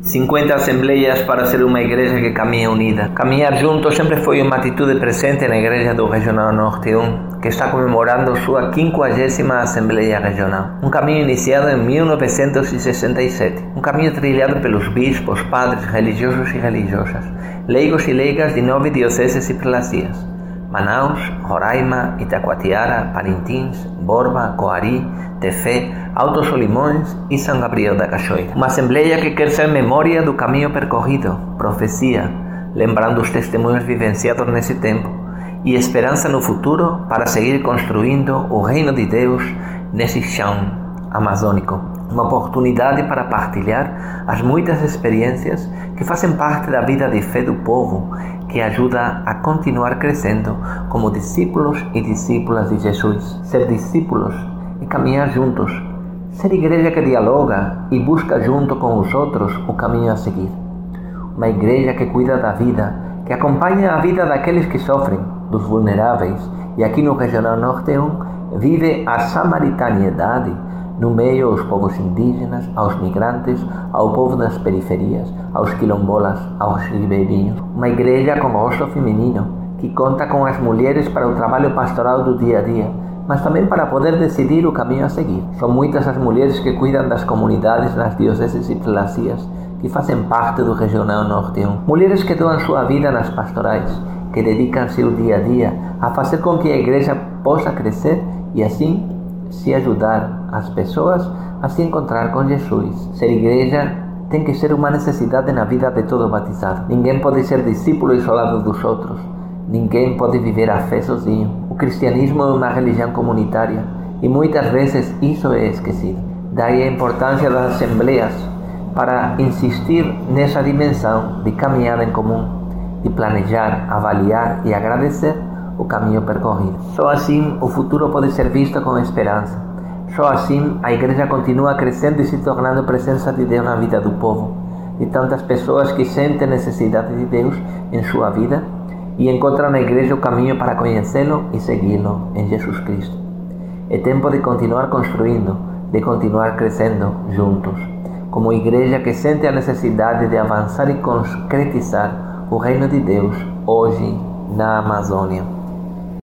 50 assembleias para ser uma igreja que caminha unida. Caminhar juntos sempre foi uma atitude presente na igreja do Regional Norte 1, que está comemorando sua 50ª Assembleia Regional. Um caminho iniciado em 1967. Um caminho trilhado pelos bispos, padres, religiosos e religiosas, leigos e leigas de 9 dioceses e prelacias: Manaus, Roraima, Itacoatiara, Parintins, Borba, Coari, Tefé, Alto Solimões e São Gabriel da Cachoeira. Uma assembleia que quer ser memória do caminho percorrido, profecia, lembrando os testemunhos vivenciados nesse tempo e esperança no futuro para seguir construindo o reino de Deus nesse chão amazônico. Uma oportunidade para partilhar as muitas experiências que fazem parte da vida de fé do povo, que ajuda a continuar crescendo como discípulos e discípulas de Jesus. Ser discípulos e caminhar juntos. Ser igreja que dialoga e busca junto com os outros o caminho a seguir. Uma igreja que cuida da vida, que acompanha a vida daqueles que sofrem, dos vulneráveis, e aqui no Regional Norte 1 vive a samaritaniedade no meio aos povos indígenas, aos migrantes, ao povo das periferias, aos quilombolas, aos ribeirinhos. Uma igreja com rosto feminino, que conta com as mulheres para o trabalho pastoral do dia a dia, mas também para poder decidir o caminho a seguir. São muitas as mulheres que cuidam das comunidades nas dioceses e prelacias, que fazem parte do Regional Norte 1. Mulheres que doam sua vida nas pastorais, que dedicam seu dia a dia a fazer com que a igreja possa crescer e assim se ajudar as pessoas a se encontrar com Jesus. Ser igreja tem que ser uma necessidade na vida de todo batizado. Ninguém pode ser discípulo isolado dos outros. Ninguém pode viver a fé sozinho. O cristianismo é uma religião comunitária e muitas vezes isso é esquecido. Daí a importância das assembleias para insistir nessa dimensão de caminhada em comum, de planejar, avaliar e agradecer o caminho percorrido. Só assim o futuro pode ser visto com esperança. Só assim a igreja continua crescendo e se tornando presença de Deus na vida do povo, de tantas pessoas que sentem necessidade de Deus em sua vida e encontram na igreja o caminho para conhecê-lo e segui-lo em Jesus Cristo. É tempo de continuar construindo, de continuar crescendo juntos, como igreja que sente a necessidade de avançar e concretizar o reino de Deus hoje na Amazônia.